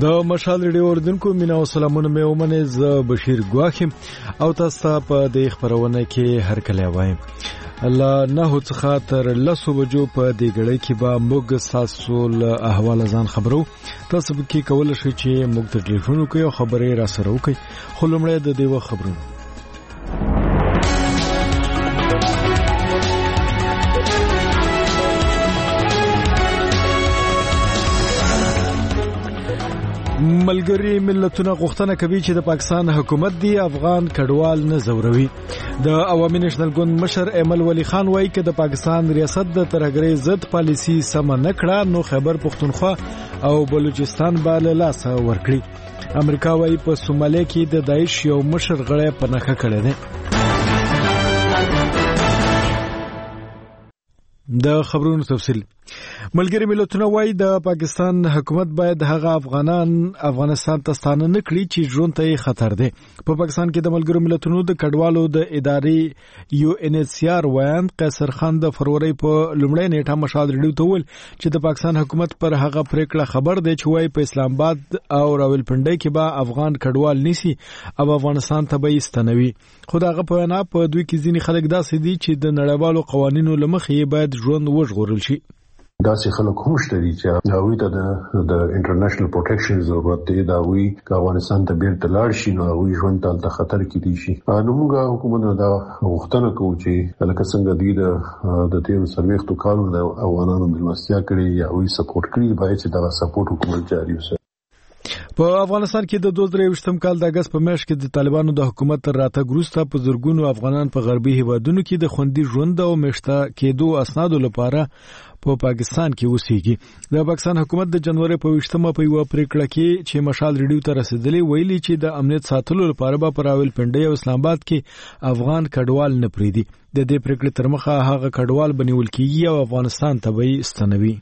د مشال ریډیو اوردونکو مینا او سلامونه مې ومنه ز بشیر ګواخم او تاسو په د خبرونه کې هر کله وایم الله نه څخه تر لسو بجو په دې غړې کې به موږ ساسول احوال ځان خبرو تاسو به کول شي چې موږ ته ټلیفون وکړو خبرې را سره وکړي خو لمړی د دیو خبرونه ملګری ملتونه غوښتنه کوي چې د پاکستان حکومت دی افغان کډوال نه زوروي د عوامي نېشنل ګوند مشر ایمل ولی خان وایي چې د پاکستان ریاست د ترهګرۍ ضد پالیسی سم نه کړه نو خیبر پختونخوا او بلوچستان به له لاسه ورکړي امریکا وایي په سومالیا کې د داعش یو مشر غړی په نښه کړی دی د خبرونو تفصیل ملګری ملتونه وایي د پاکستان حکومت باید هغه افغانستان ته ستانه نه کړي چې ژوند ته خطر دی په پاکستان کې د ملګرو ملتونو د کډوالو د ادارې UNHCR ویان قیصر خان د فروری په لومړۍ نیټه مشال ریډیو ته ویل چې د پاکستان حکومت پر هغه پریکړه خبر دی چې وایي په اسلام آباد او راولپنډي کې به افغان کډوال نيسي او افغانستان ته به استنوي خو دغه په وینا په دوی کې ځینې خلک داسې دي چې د نړیوالو قوانینو لمخې باید ژوند وژغورل شي داسې خلک هم شته چې هغوی ته د انټرنیشنل پروټیکشن ضرورت دی دا وی چې افغانستان ته بیرته لاړ شي نو هغوی ژوند ته خطر کې دي شي نو موږ حکومت دا غوښتنه کوو چې لکه څنګه دی د تیر سرویختو کارو د افغانانو ملمستیا کړي یا هغوی سپورټ کړي باید چې دا سپورټ حکومت جاري وساتي په افغانستان کې د 2023م کال د اگست په میاشت کې د طالبانو د حکومت تر راتګ وروسته په زرګونو افغانان په غربي هیوادونو کې د خوندي ژوند او مشته کېدو اسنادو لپاره په پاکستان کې اوسېږي د پاکستان حکومت د جنوري په 20مه په یو پریکړه کې چې مشال ریډیو ته رسیدلی ویلي چې د امنیت ساتلو لپاره به پر راولپنډي او اسلام آباد کې افغان کډوال نه پریدي د دې پریکړې تر مخه هغه کډوال بنول کېږي او افغانستان ته به استنوي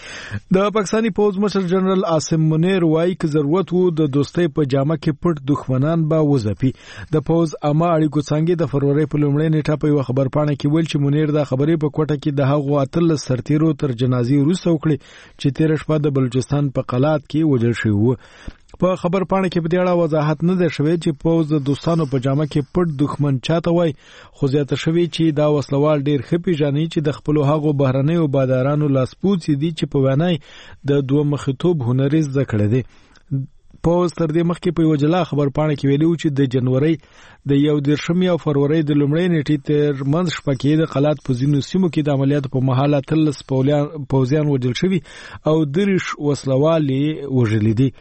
د پاکستانی پوز مشر جنرال عاصم منیر وایي چې ضرورت وو د دوستۍ په جامه کې پټ دښمنان به وځپي د پوز عامه اړیکو څنګه د فروری په لومړۍ نیټه په یو خبرپاڼه کې ویل چې منیر دا خبرې په کوټه کې د هغو اتل سرتیرو تر جنازې وروسته وکړي چې تیر شپه د بلوچستان په قلات کې وژل شوی وو په خبرپاڼه کې په دې اړه وضاحت نه ده شوی چې پوز د دوستانو په جامه کې پټ دښمن چاته وای خو زیاته شوی چې دا وسلوال ډیر خپي جاني چې د خپل هغو بهرنۍ او بادارانو لاسپوڅ دي چې په وانای د دوه مخیتوب هنري زده کړی دي پوز تر دې مخکې په یو جلا خبرپاڼه کې ویلو چې د جنوري د 11 او فروری د لومړۍ نیټې تر منځ شپه کې د قلات په ځینو سیمو کې د عملیاتو په محاله تلس پوزیان وژل شوی او درش وسلوالي وژل دي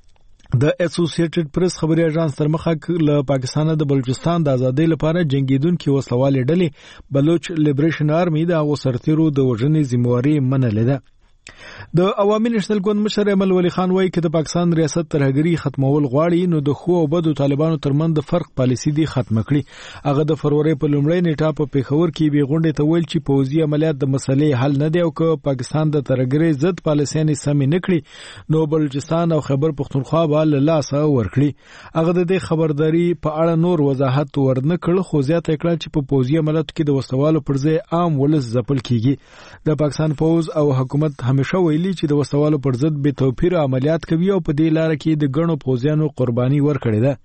د اسوسییټډ پریس خبري اژانس تر مخه له پاکستان د بلوچستان د ازادۍ لپاره جنگیدونکو وسلوالې ډلې بلوچ لیبریشن آرمي د سرتیرو د وژنې ذمہواری منلې ده د عوامي نېشنل ګوند مشر ایمل ولی خان وایي چې د پاکستان ریاست ترهګري ختمول غواړي نو د خو او بدو طالبانو ترمن د فرق پالیسی دی ختم کړي هغه د فروری په لومړۍ نیټه په پیښور کې به غونډه ته ویل چې پوځي عملیات د مسلې حل نه دی او که پاکستان د ترهګري ضد پالیسۍ سم نه کړي نو بلوچستان او خیبر پختونخوا به له لاسه ورکړي هغه د دې خبرداري په اړه نور وضاحت ورنه کړ خو زیاته کړه چې په پوځي عملیاتو کې د وسوالو پر ځای عام ولس ځپل کیږي د پاکستان پوز او حکومت همیشه ویلي چې د وسوالو پر ضد به توپیر عملیات کوي او په دې لار کې د ګڼو پوځیانو قرباني ورکړي ده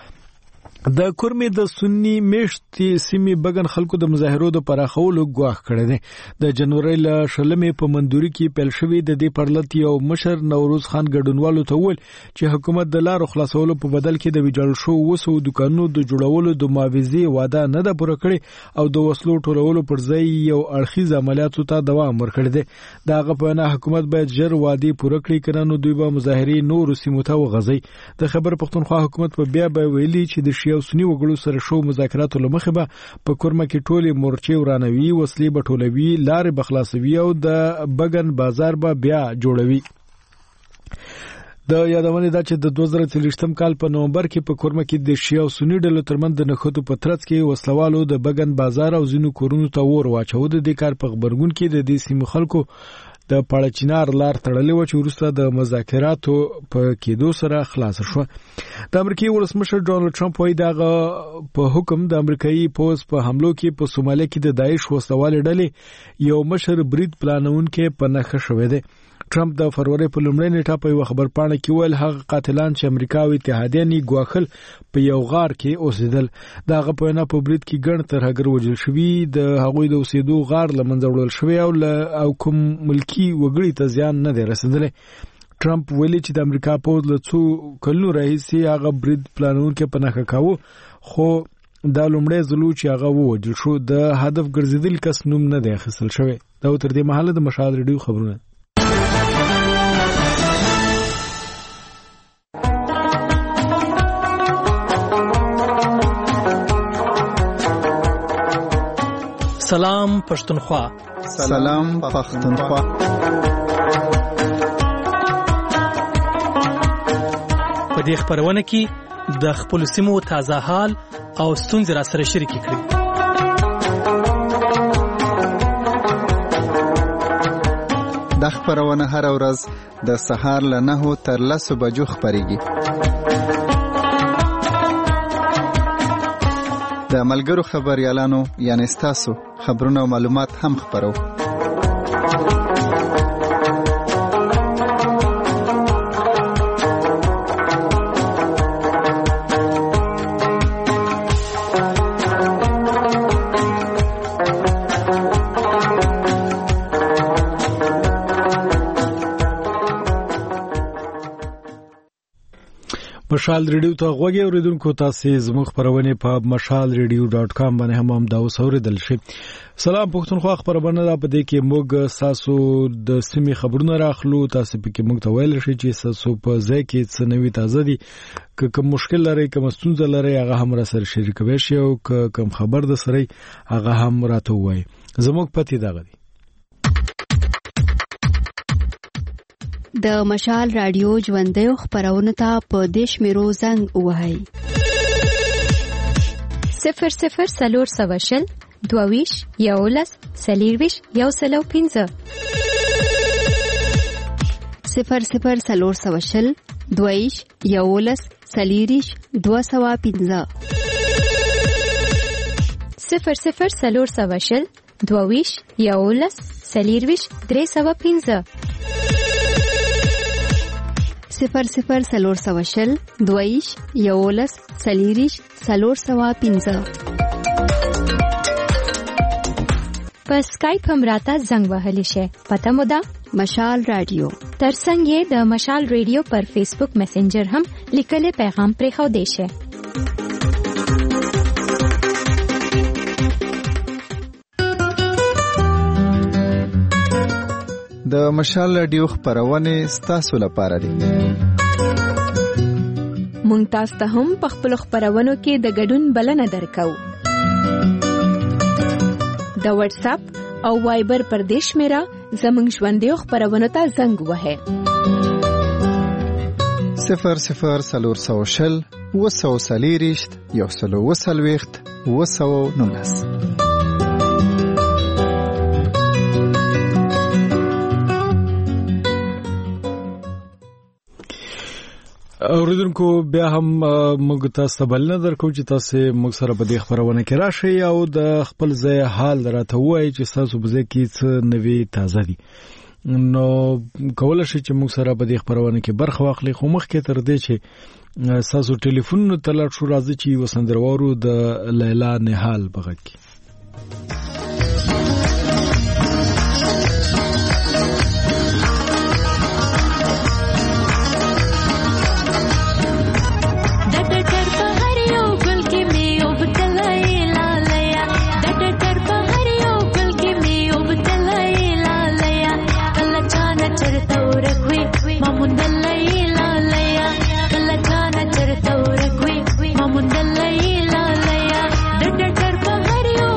د کورمې د سنی میشتې سیمې بغن خلکو د مظاهرو د پراخولو غواخ کړی دی د جنوري ل شلمې په مندوري کې پیل شوی د دې پرلط یو مشر نوروز خان ګډونوالو ته ویل چې حکومت د لارو خلاصولو په بدل کې د ویجاړ شو وسو دکانونو د جوړولو د معاوضې وعده نه ده پوره کړې او د وسلو ټولولو پر ځای یو اړخیز عملیاتو ته دوام ورکړي دي دا په نه حکومت باید ژر وعده پوره کړي کړنو دوی به مظاهرې نور سیمو ته وغځي د خبر پختونخوا حکومت په بیا به ویلي چې د یو سنی وګړو سره شو مذاکراتو لمخه به په کورمه کې ټولې مورچې ورانوي وسلې به ټولوي لارې بخلاصوي او د بغن بازار به بیا جوړوي د یادونه ده چې د 2023م کال په نومبر کې په کورمه کې د شیعه او سنی ډلو ترمنځ د نخودو په ترڅ کې وسلوالو د بغن بازار او ځینو کورونو ته ور واچو د دې کار په خبرګون کې د دې سیمو خلکو د پړچینار لار تړلې و چې وروسته د مذاکراتو په کېدو سره خلاص شو د امریکای ولسمشر ډونالد ټرمپ وايي دغه په حکم د امریکایي پوز په حملو کې په سومالیا کې د داعش وسوالې ډلې یو مشر برید پلانونکو په نخښه شوې ده ټرمپ د فروری په لومړۍ نیټه په یو خبرپاڼه کې ویل هغه قاتلان چې امریکا او اتحادیه نه ګواخل په یو غار کې اوسېدل. دا غو په نه په برید کې ګڼ ترهګر وژل شوی، د هغوی د اوسېدو غار لمنځه وړل شوی او کوم ملکی وګړي ته زیان نه دی رسیدلی. ټرمپ ویلي چې د امریکا پوځ له څو کلونو راهیسې هغه برید پلانونکي په نښه کاوه، خو دا لومړی ځل چې هغه ووژل شو. د هدف ګرځیدل کس نوم نه دی اخیستل شوی. دا تر دې مهاله د مشال ریډیو خبرونه. سلام پښتونخوا. سلام پښتونخوا. په دې خبرونه کې د خپل سیمو تازه حال او ستونزې را سره شریکې کړئ. د خبرونه هر ورځ د سهار له 9 تر 10 بجو خبريږي. د ملګرو خبريالانو یعنی تاسو خبرونه او معلومات هم خبرو. مشال ریډیو ته غوږی اوریدونکو، تاسو زموږ خبرونه په mashalradio.com باندې هم دا اوسوریدل شي. سلام پښتونخوا خبرونه ده. په دې کې موږ تاسو د سیمې خبرونه راخلو. تاسو په کې موږ ته ویل شي چې تاسو په ځای کې څه نوي تازه دي، کوم مشکل لري، کوم ستونزه لري، هغه هم را سره شریکوي شي او کوم خبر د سره هغه هم راته وایي. زموږ پتی دغه دي. د مشال رادیو ژوندۍ خبرونه ته په دیش میرو زنګ وهاي 00 سلور سواشل دوویش یولس سلیرویش یوسلو 15 00 سلور سواشل دوویش یولس سلیریش 215 00 سلور سواشل دوویش یولس سلیرویش 315 00 سلور سواشل دویش یولس سلیریش 315 په اسکایپ هم راته زنګ وهلی شي. پته مو ده مشال رادیو. ترڅنګ یې د مشال رادیو پر فیسبوک میسنجر هم لیکلي پیغام پرې خو دی شي. د مشال رادیو خبرونه ستاسو لپاره دي. مونږ تاسو ته هم په خپل خبرونو کې د ګډون بلنه درکو. د واتس اپ او وایبر پر دیش میرا زمنګ ژوندۍ خبرونه ته زنګ وهه 00 سلور سواشل وسو سلیریشت یوسلو وسلويخت وسو نونس. اوریدونکو بیا هم موږ تاسو ته بلنه درکو چې تاسو موږ سره په دې خبرونه کې راشئ او د خپل ځای حال راته وایي چې تاسو په ځای کې څه نوي تازه دي. نو کولای شئ چې موږ سره په دې خبرونه کې برخه واخلئ. خو مخکې تر دې چې تاسو ټلیفون ته لاړ شو، راځي چې وسندروارو د لیلا نهال بغږ کې Mamun dalai la laya, da da da pa hariyo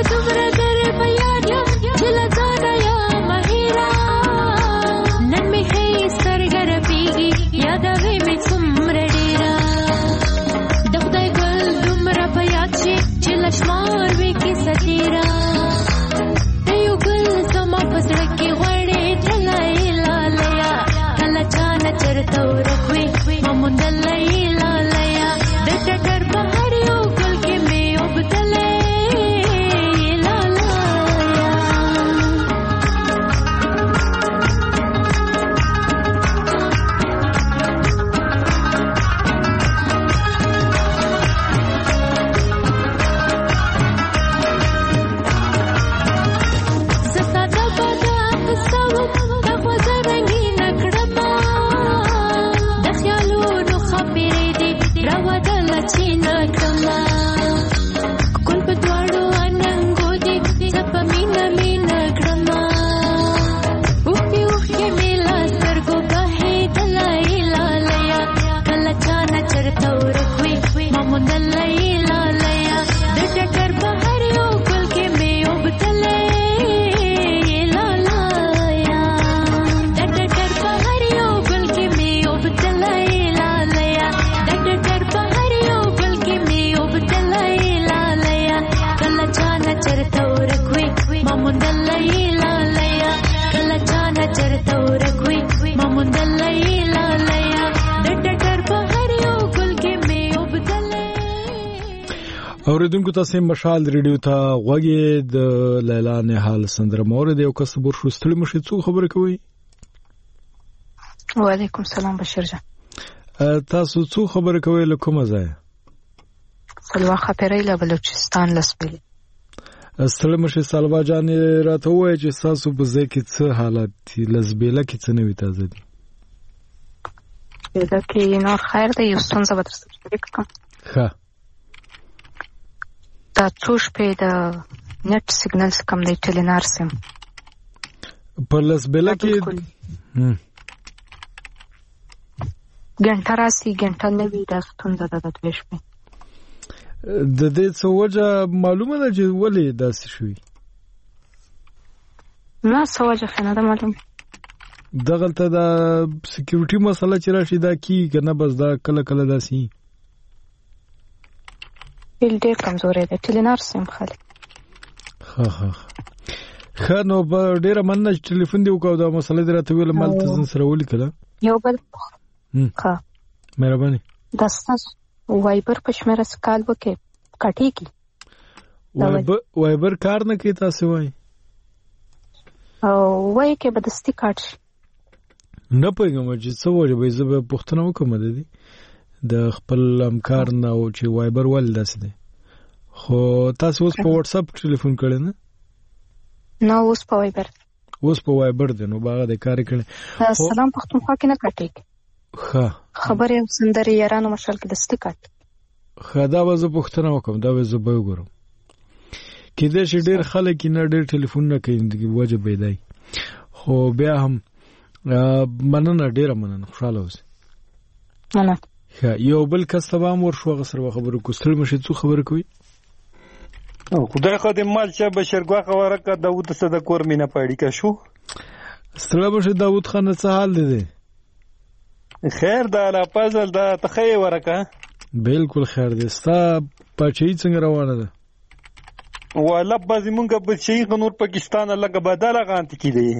دومره ګرې په یاد یم چې له ځانه یم هېره نن مې ښې سترګه رپېږي یادوې مې څومره ډېره د خدای ګل دومره په یاد شي چې له شمار وي کیسه تېره د یو ګل زما په زړه کې غوړې تللی لالیا کله چا نه چېرته ورک وي ما موندلی لالیا د ټټر په هر یو ګل کې مې اوبدلی اوریدونکو تاسو مشال ریډیو ته غوږی د لیلا نهال سندره مورد یو کس بور شوستل مشي څو خبره کوي. وعلیکم سلام بشیر جان. تاسو څو خبره کوي له کومه ځای؟ سلوا خبرې له بلوچستان لسبیل. ستړي مشي سلوا جان راته وایي چې تاسو په ځای کې څه حالت دي لسبیله کې څه نوي تازه دي؟ دا کې نور خیر دی یو څنګه به تاسو شریک کوم. ښه دا څو شپې د نت سیګنل کم دی ټلینار سم په لسبیله کې ګنټه راسي ګنټه نه وي دا ستونزه ده د دوه شپې. د دې څه وجه معلومه ده چې ولې داسې شوي؟ نه څه وجه خو نه ده معلومه. دغلته دا سکیورټي مسله چې راشي دا کیږي که نه بس دا کله کله داسې بل ډېر کمزوری دی ټلینار سیم خالي. ښه نو به ډېره مننه چې ټلیفون دې وکړو دا مسله دې راته ویله مالته ځان سره ولیکله. یو بل ښه مهرباني دا ستاسو وایبر په شمېره څه کال وکړې کټېږي وایبر کار نه کوي تاسې وایي وایي کې به دستي کاټ شي. نه پوهېږم چې څه وجه به زه به پوښتنه وکړم د دې د خپل همکار نه او چې وایبر ولې داسې دی. خو تاسو اوس په واتس اپ ټلیفون کړی نه؟ نه اوس په وایبر دی نو باغه د کار کړی. سلام پښتونخوا کې نه کټېږي. ښه خبرې او سندرې یارانو مشال کې دستي کاټ. ښه دا به زه پوښتنه وکړم دا به زه به وګورم کېدای شي ډېر خلک نه ډېر ټلیفون نه کوي وجه به دی. خو بیا هم مننه ډېره مننه خوشحاله اوسئ. مننه. یو بل کس ته به هم ورشو هغه سره خبرې کوو. ستړي مشي څو خبرې کوي؟ خدای خو دې مال شه بشیر ګواښه ورکه داود صدق کور مینه پاړی کا شو. ستړي مشي داود خان څه حال دی؟ خیر دا لا پازل دا تخې ورکه. بالکل خیر دی. ستا پاچهي څنګه روانه ده؟ والا بازی مونږه بچی نور پاکستان لګه بدله غانت کی دی.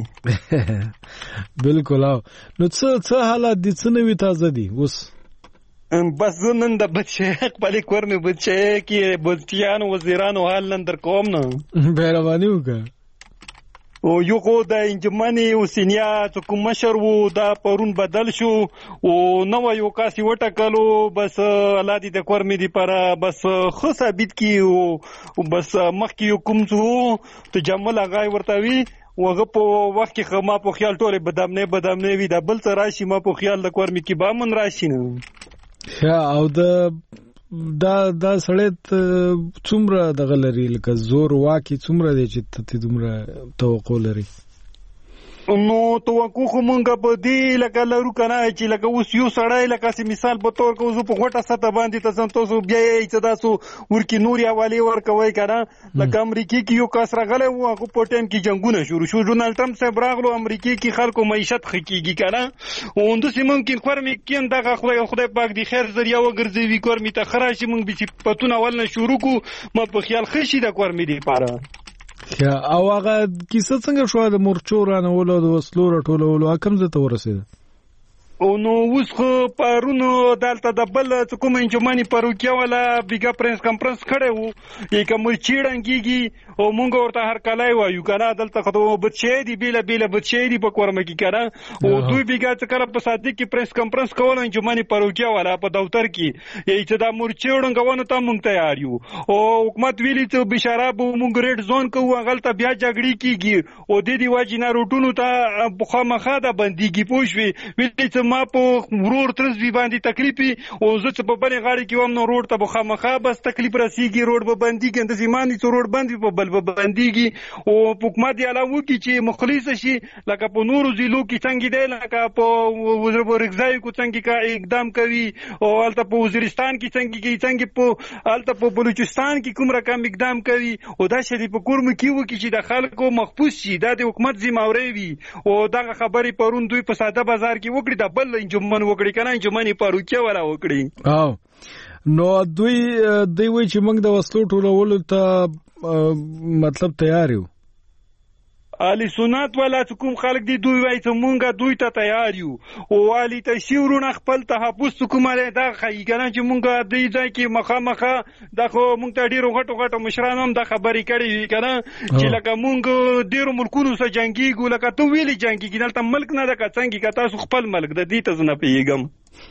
بالکل نو څه حالات دي څه نوي تازه دي اوس؟ بس نن د بچی خپل کور مې بچی کې بچیانو وزیرانو حال نن در کوم نه مهرباني وکړه. او یو خو د انجمنې او سینیا چې کوم مشر وو دا پرون بدل شو او نو یو کاسي وټکلو بس الله دې د کور مې دی پر بس خو ثابت کی او بس مخ کې کوم څو ته جمل غای ورتوي وغه په وخت کې خما په خیال ټوله بدامنه وی دا بل څه راشي ما په خیال د کور مې کې با من راشي نه. او دا سړی څومره دغه لري لکه زور واکي څومره دی چې ته دومره توقع لري؟ نو توقع خو مونږ په دې لکه لرو کنه چې لکه اوس یو سړی لکه سي مثال په تور کو زو په غټه سطح باندې تاسو تاسو بیا یې چې تاسو ورکی نوري حواله ورکوي کنه لکه امریکای کې یو کس راغلی و هغه په ټیم کې جنگونه شروع شو ډونالد ټرمپ صاحب راغلو امریکای کې خلکو معیشت خکېږي کنه او اندو سي ممکن خورمي کین دغه خدای پاک دی خیر ذریعہ وګرځي کورمي ته خراشي مونږ به پتون اول نه شروع کو ما په خیال خشي د کورمي دی پاره او هغه کیسه څنګه شو د مورچو رانولو د وسلو راټولولو کوم ځای ته ورسېده او نو اوس خو پرونو دلته د بل کوم انجمني پروکیا ولا بیګا پرنس کانفرنس کړي وو یک مرچیړنګيږي او مونږ ورته هر کلای وایو کنه دلته خو بچی دی بیل بچی دی په کورم کې کړه او دوی بیګا چې کړه په صادق کې پرنس کانفرنس کول انجمني پروکیا ولا په دفتر کې یی چې دا مرچیړنګونه ته مونږ تیار یو او حکومت ویلي چې بشاره به مونږ ریډ زون کوو غلطه بیا جګړې کیږي او د دې واجینا روټونو ته بخامخه ده بنديږي پوښوي ویلي چې ما په ورور ترز وی باندې تکلیفي او زه چې په بلې غاړي کې وم نو روډ ته بخامخه بس تکلیف راسیږي روډ به بنديږي د زماني ته روډ باندې په بل به بنديږي او حکومت یې علاوه کی چې مخلص شي لکه په نورو ضلعو کې څنګه دی لکه په وزیر رغزای کو څنګه کا اقدام کوي او الته په وزیرستان کې څنګه په الته په بلوچستان کې کوم رقم اقدام کوي او دا شری په کورم کې و کې چې د خلکو محفوظ شي د حکومت ذمہواری وي او دا خبرې پرون دوی په ساده بازار کې وکړي د بل انجمن وکړي کنه انجمني پروکیا ولا وکړي او نو دوی وی چې موږ د وسلو ټولولو ته مطلب تیار یو علي سنت ولا کوم خلک دي دوی وای ته مونږه دوی ته تیار یو او علي تشیورونه خپل تحفظ کومه دا خی کنه چې مونږه دې ځای کې مخامخه د خو مونږ ته ډیرو غټو مشرانو هم د خبرې کړې کنه چې لکه مونږ ډیرو ملکونو سره جنگيګو لکه تو ویلي جنگيګ دلته ملک نه د څنګه که تاسو خپل ملک د دې ته نه پیګم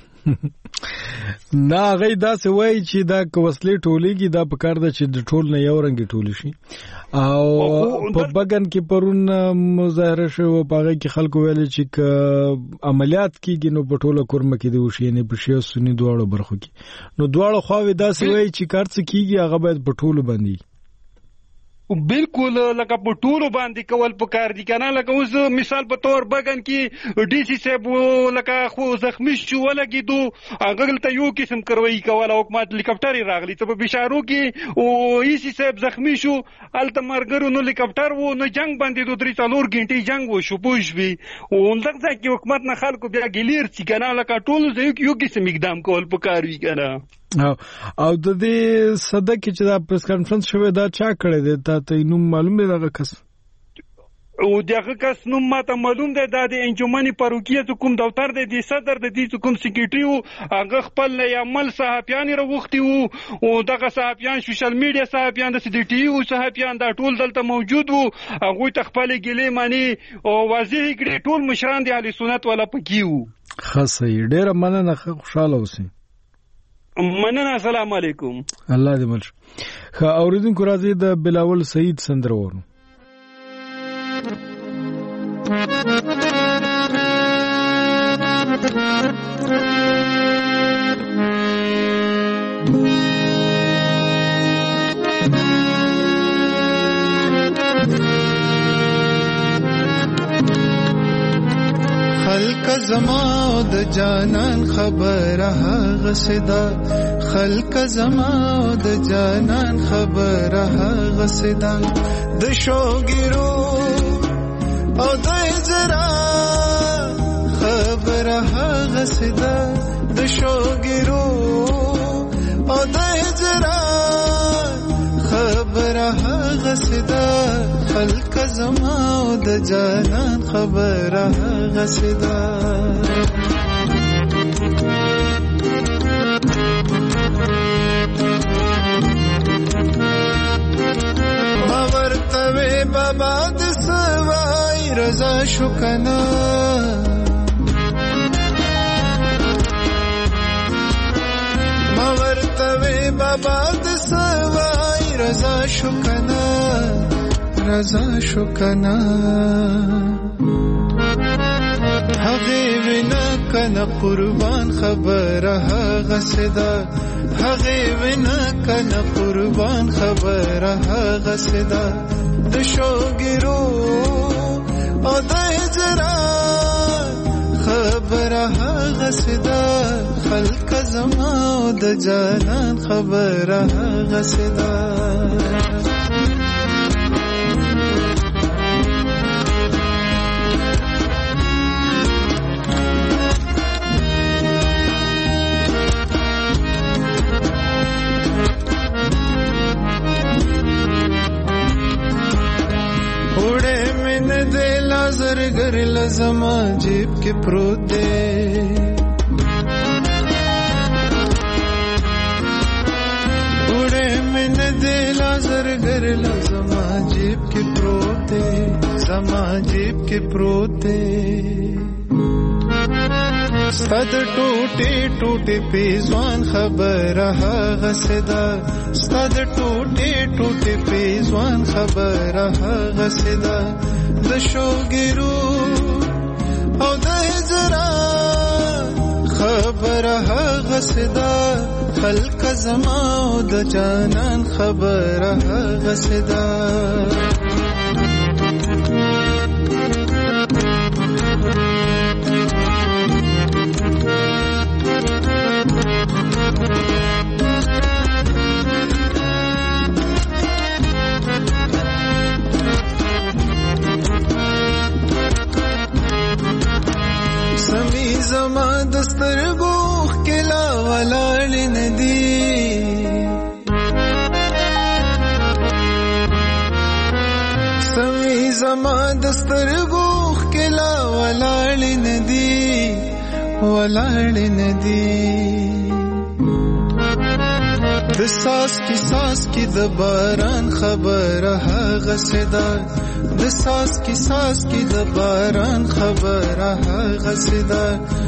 نه غي دا څه وای چې دا کوسلې ټولېږي دا په کار ده چې د ټول نه یو رنګ ټول شي او په بګن کې پرون مظاهره شو په هغه کې خلکو ویل چې عملیات کیږي نو په ټوله کورمه کې دی وشي نه په شی سنی دواړو برخو کې نو دواړو خواوې دا څه وای چې کار څه کیږي هغه باید په ټولو باندې بالکل لکه په ټولو باندې کول پکار دي کنه لکه اوس مثال په تور بګن کې ډي سي صاحب لکه خو زخمی شو ولګیدو هغه ته یو قسم کاروایی کوله حکومت هلیکاپټر راغلی ته په بشارو کې او ای سي صاحب زخمی شو الته مرګرو نو هلیکاپټر وو نو جنگ باندې 2-3 غنټې جنگ وو شو پوښوي او لکه چې حکومت نه خلکو بیا ګلیر چې کنه لکه ټولو یو قسم اقدام کول پکار وی کنه او د دې صدقې چې دا پریس کانفرنس شوه دا چا کړی دی ته نوم معلوم دی دغه کس او دغه کس نوم ماته معلوم دی دا د انجمني پروکیا کوم دفتر دی د صدر د دې کوم سیکریټری هغه خپل عمل صحافیان راوختي او دغه صحافیان سوشل میډیا صحافیان د سي ټي او صحافیان دا ټول دلته موجود وو هغه تخپل ګلې معنی او واضح کړي ټول مشران دی علي سنت ولا پکيو خاصه ډېر مننه خوشاله اوسئ مننه السلام علیکم الله دې مل خا اوریدونکو راځي د بلاول سعید سندره ورو خلق زما د جانان خبره غسدا خلق زما د جانان خبره غسدا د شوګیرو او د هجرا خبره غسدا د شوګیرو او د هجرا خبره غسدا خلق زما د جانان خبره غسدا ورتوي بابا د سوای رضا شو کنا ورتوي بابا د سوای رضا شو کنا رضا شو کنا هغه وینا کنا قربان خبره غسدا هغه وینا کنا قربان خبره غسدا د شوګیرو او د هجران خبره هغه سدا خلق زما او د جانان خبره هغه سدا زرگر لزما جیب کے پروت دے اڑے من دلا زرگر لزما جیب کے پروت دے زما جیب کے پروت دے ستاد ٹوٹے ٹوٹے پیزوان خبر هغه صدا ستاد ټوټه ټوټه پیزوان خبر هغه صدا د شوګرو او د هجران خبر هغه صدا خلق زما او د جانان خبر هغه صدا زما دسترګو خلا ولاړ ندی سمي زما دسترګو خلا ولاړ ندی ولاړ ندی د ساس کی د باران خبر هغه صدا د ساس کی د باران خبر هغه صدا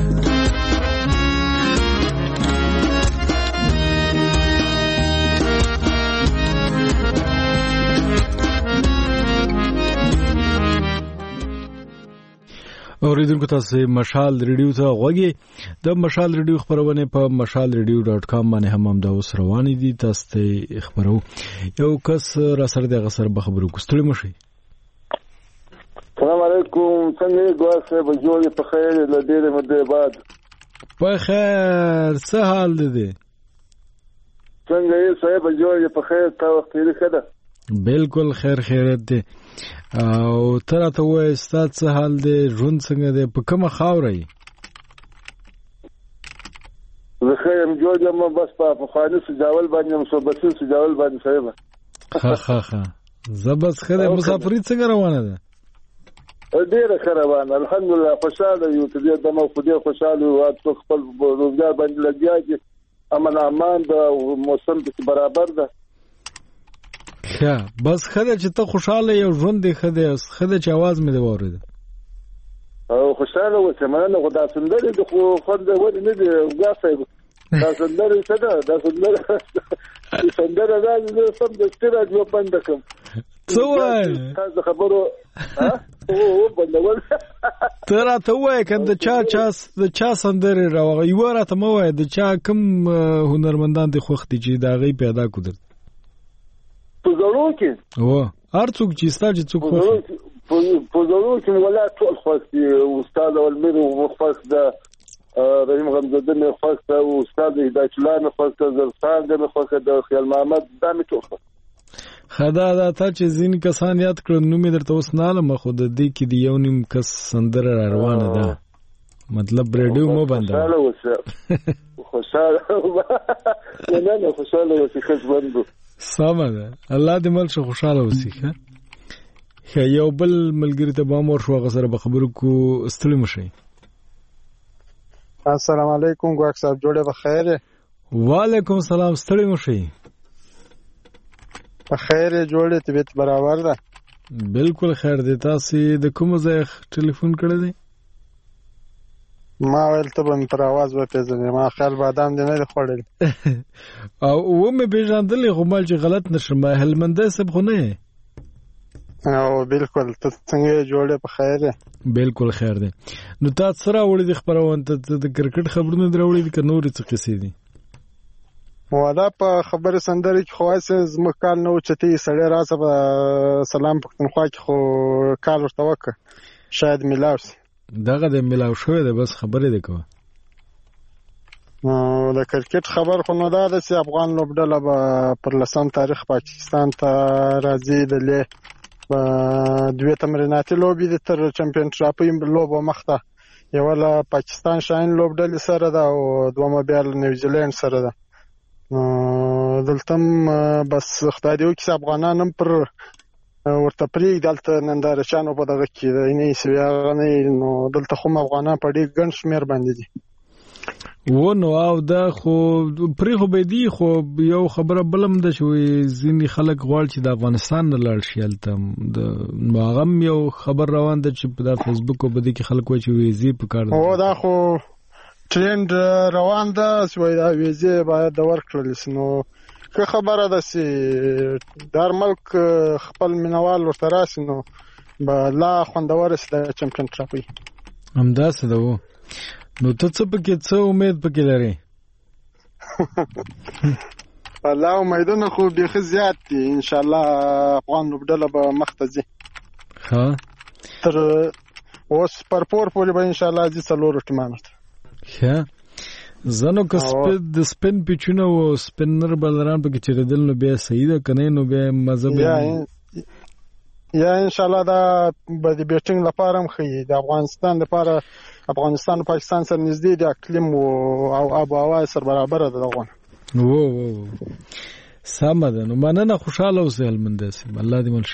اوریدونکو تاسو مشال ریډیو ته غوږی د مشال ریډیو خبرونه په mashalradio.com باندې هم د اوس روانې دي تاسو ته خبرو یو کس را سره د غسر به خبرو کوستړی مشي السلام علیکم څنګه ګواسه به جوړې په خیر له ډېرې مده بعد په خیر څه حال دی څنګه یې صاحب جوړې په خیر تا وخت یې کړه بالکل خیرت دی او تر ته وای ستاسو څه حال دی ژوند څنګه دی په کومه خاورې زه خیم جوړم بس په خالص جاول باندې مصوبتین جاول باندې صاحب ها زبس خره مسافرۍ څنګه روانه ده ډیره روانه الحمدلله خوشاله یو ته دې دمو په دې خوشاله او خپل روزګار باندې لګیاږي امن امان د موسم په برابر ده ښه بس خدای چې ته خوشاله یو ژوند دی خدای چې आवाज مې دی واورید او خوشاله وته مننه خدا سندري د خو خوند ور نه دی غافه دا سندري څه ده دا سندري دا سم د ستړي جو بند کوم څه وای تاسو خبرو ها او بندول ترا ته وای کنه د چا سندري راوغه یو راته مو وای د چا کم هنرمندان دي خوخ دي چې دا غي پیدا کړل په زړه کې هر څوک چې ستاسو څوک په زړه کې ولا ټول خوښ دي استاد اولمیر خوښ ده رحیم غمزاده مې خوښ ده او استاد هدایت الله مې خوښ ده زرسان مې خوښ ده خیال محمد دا مې ټول خدا دا ته چې ځین کسان یاد کړو نو مې درته اوس نه لمه خو د دې کې دی یو نیم کس سندره روانه ده مطلب ریډیو مو بنده خوشاله نه خوشاله اوسې خزبندو سمه ده الله دې مل شو خوشاله اوسې ښه یو بل ملګری ته به مور شو غسر به خبرو کو استلی مشي السلام علیکم ګواک صاحب جوړه بخیر وعلیکم السلام استلی مشي بخیر جوړه طبيعت برابر ده بالکل خیر دی تاسو د کوم ځای ټلیفون کړی دی ما ول ته به پر आवाज وپېژنې ما خیال بادام دې نه خوړل او و مې پیژندلې خو مال چې غلط نشم هلمنده سب خو نه او بالکل ته څنګه جوړه په خیر ده بالکل خیر ده نو تاسو سره وړي د خبرونه ته د کرکټ خبرونه دروړي د نور څه قصې دي ولا په خبره سندري کې خواصه زمکال نو چتي سړی راځه په سلام پښتونخوا کې خو کال ورته وکړه شاید میلاو شي. دغه د میلاو شوی دی، بس خبرې دی کوه. د کرکټ خبر خو نو دا ده چې افغان لوبډله به پر 10 تاریخ پاکستان ته راځي. د لې دوه تمریناتي لوبې د تر چمپیون ټرافي لوبه مخته، یو له پاکستان شاین لوبډلې سره ده او دومره بیا له نیوزیلند سره ده. دلته بس خدای دې وکړي افغانان هم پر ورته پرېږدي دلته نندارچیانو په دغه کې نه سوي هغه نه، نو دلته خو افغانان په ډېر ګڼ شمېر باندې دي. نو او دا خو پرې خو به دي، خو یو خبره بلم ده چې ځینې خلک غواړي چې د افغانستان نه لاړ شي هلته. نو هغه هم یو خبر روان ده چې په دا فیسبوک او په دې کې خلک وایي چې ویزې پکار ده. دا خو ټرند روان ده چې دا ویزې باید ورکړل شي. نو که خبره ده چې در ملک خپل مینوال ورته راشي نو به لا خوندور شي د چمپیون ټرافي. همداسې ده. نو ته څه پکې څه امید پکې لرې؟ الله امیدونه خو بیخي زیات دي. ان شاء الله افغان لوبډله به مخته ځي. ها تر اوس پر پور پورې به ان شاء الله ځي 4 ټیمانو ته. ښه زنو که د سپین پیچونه او سپینر بلران پکې چیرېدل نو بیا صحیح ده، که نه نو بیا مذهب یا ان شاء الله دا به د بیټینګ لپاره هم ښه د افغانستان لپاره. افغانستان او پاکستان سره نږدې د اقلیم او آب و هوا سره برابر ده دغه. سمه ده. نو مننه، خوشاله اوسئ هلمند سیم. الله دې مل شه.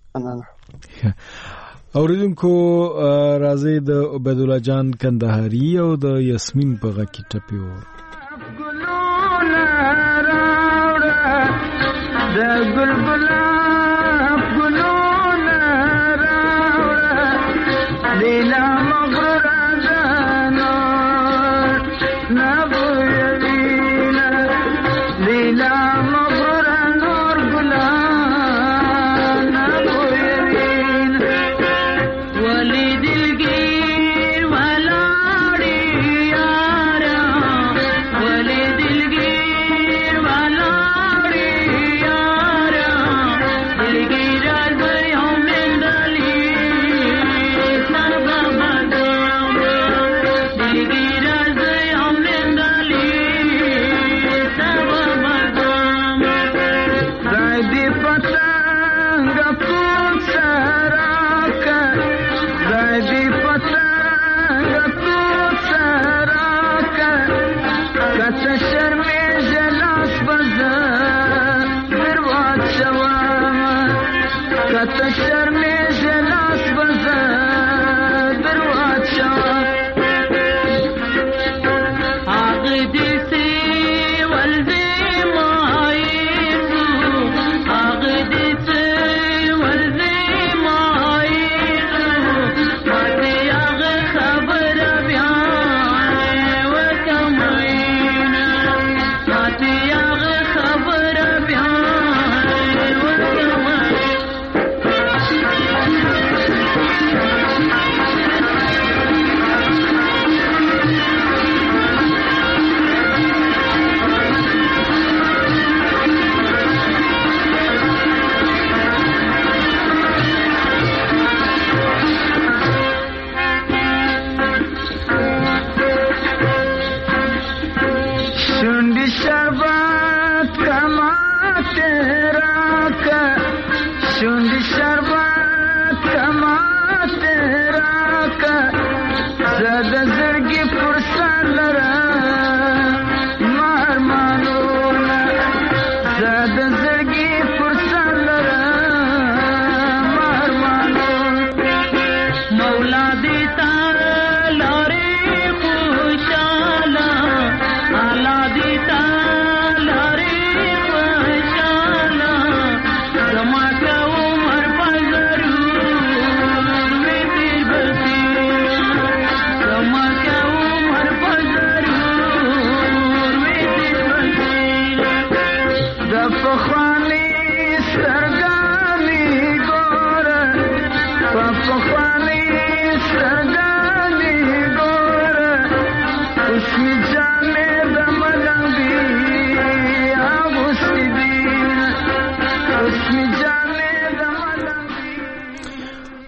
اوریدونکو راځي د عبید الله جان کندهاري او د یاسمین په غږ کې ټپي و. د ګلګلاب ګلونه راوړه لیلا مغرور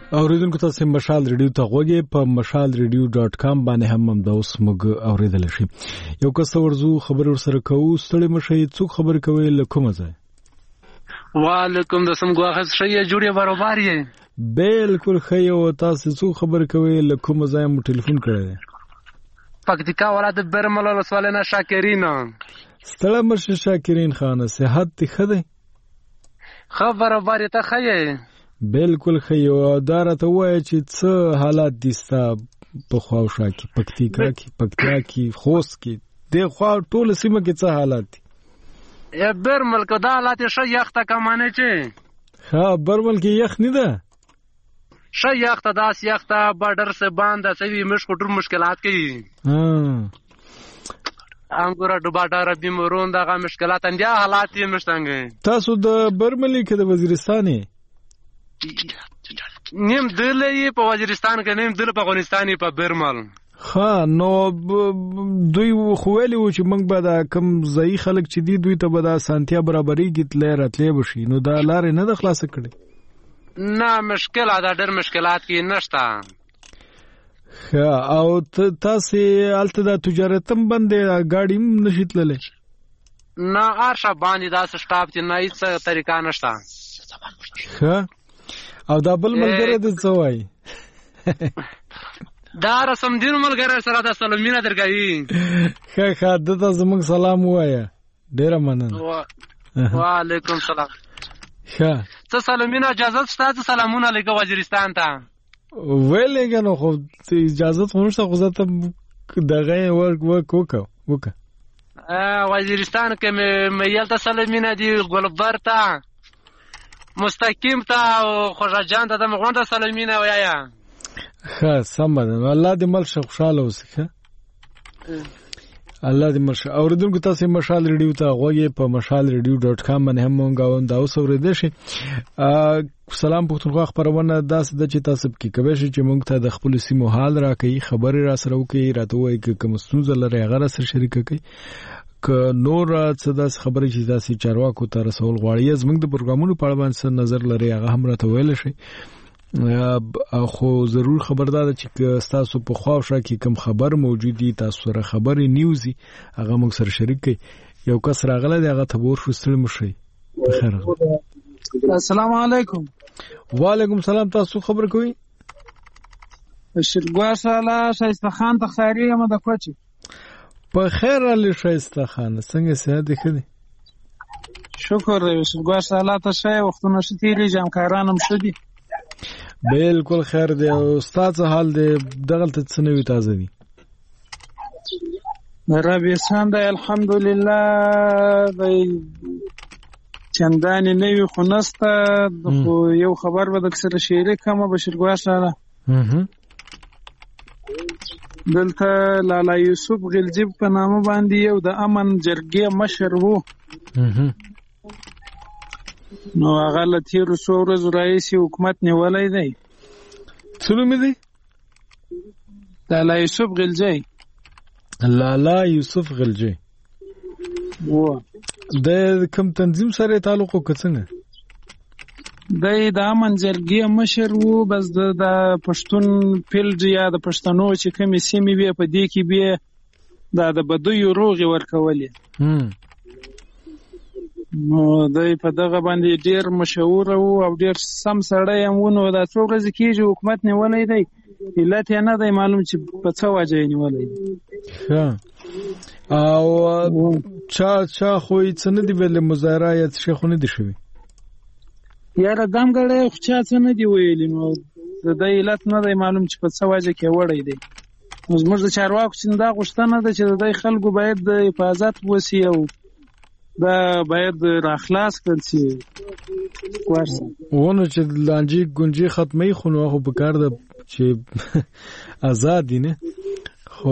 اوریدونکو تاسو مشال ریډیو ته غوږی په mashalradio.com باندې هم د اوس موږ اوریدل شي. یو کس ورزو خبر ورسره کوو ستړي مشي څوک خبر کوي لکه ځای. وعلیکم السلام غواخس شي جوړه برابر یې بالکل خیو تاسو څوک خبر کوي لکه ځای مو ټلیفون کړی پکتیکا ولادت برمل ولسوالینا شاکرین ستړي مشي شاکرین خان صحت تی خده خبر برابر ته خیه بالکل خیو دارته وای چې څه حالات دي ستا په خواوشا کې پکتیکا کې خوست کې د خوا ټول سیمه کې څه حالات دي یا برمل کو دا حالات شه یخته کمانه چې ها برمل کې یخ نه ده شه یخته داس یخته بارډر سے باندې سوي مشکو ډر مشکلات کوي انګور ډباډار بیمورون دغه مشکلات اندیا حالات یې مشتنګ تاسو د برمل کې د وزیرستاني نیم دلې په وزیرستان کې نیم دل په افغانستان په برمل ها نو دوی خوالي و چې موږ به دا کم ځای خلک چې دی دوی ته به دا سانتیا برابرېږي تلې راتلې بشي نو دا لارې نه د خلاص کړي نه مشکل دا ډېر مشکلات کې نشته ها او تاسو الته د تجارتم باندې گاډي نشي تللې نه ارشه باندې دا سټاپ چې نه هیڅ طریقه نشته ها او دا بل ملګری د څه وای دا رسم دین ملګری سره د سلامینه درګی ښه د زموږ سلام وایا ډیر مننه وعلیکم سلام ښه څه سلامینه اجازه شته سلامونه لګه وزیرستان ته ویلې نو خو اجازه خونشته خو زته دغه وکړه وزیرستان کې مې یلته سلامینه دی ګلبر ته مستقیم ته خوشا جان ته د مغونډه سلامینه ویایا ښه سم ده الله دې مل خوشاله اوسه الله دې مرشه اوریدونکو تاسو مشال ریډیو ته غوږی په mashalradio.com باندې هم مونږ دا اوس اوریدل شي سلام پښتونخوا خبرونه داس د چې تاسو کې کوي چې مونږ ته د خپل سیمو حال راکې خبري را سره وکي راته وایي چې کوم ستونزه لري هغه سره شریک کړئ ک نور څه داس خبرې چې تاسو چارواکو ته رسول غواړي زموږ د پروګرامونو په اړه باندې نظر لري هغه هم راته ویل شي خو ضرور خبردار چې تاسو په خواوشا کې کوم خبر موجود دي تاسو سره خبري نیوزي هغه موږ سره شریک کړئ یو کس راغله دی هغه ته ور شوستل مشي بخیر السلام علیکم وعلیکم السلام تاسو خبر کوي شرګوا سالا شایسته خان ته خیری هم د کوچي په خیر علي شایسته خان څنګه ساده کړي شکر دی شرګوا سالا ته شای وختونه شتيري جامکارانم شدي بالکل خیر دی او استاد حال دی دغه ته څنوي تازه دي رب یسان دی الحمدلله دی چندانی نوی خونسته خو یو خبر به د کسر شیری کمه بشرګوا سالا دلته لالا یوسف غلجیب په نامه باندې یو د امن جرګې مشر وو نو هغه له تیرو څو ورځو راهیسې حکومت نیولی دی څه نوم دی لالا یوسف غلجی لالا یوسف غلجی و د کوم تنظیم سره تعلق وکړ د امن جرګې مشر وو بس د پښتون فیلډ یا د پښتنو چې کومې سیمې وي په دې کې به د بدیو روغې ورکولې نو دی په دغه باندې ډیر مشهور او ډیر سم سړی هم ونه دا څو ورځې کېږي حکومت نیولی دی علت یې نه دی معلوم چې په څه وجه یې نیولی دی او چا خو یې څه نه دي ویلې مظاهره یا څه خو نه دي شوي یاره دمګړی خو چا څه نه دي ویلي نو د دی علت نه دی معلوم چې په څه وجه کې وړی دی نو زموږ د چارواکو چې دا غوښتنه ده چې د دی خلکو باید د حفاظت وسي او دا باید راخلاص کړل شي ونه چې لانجی ګونجی ختمي خو نو په کار ده چې آزاد دي نه خو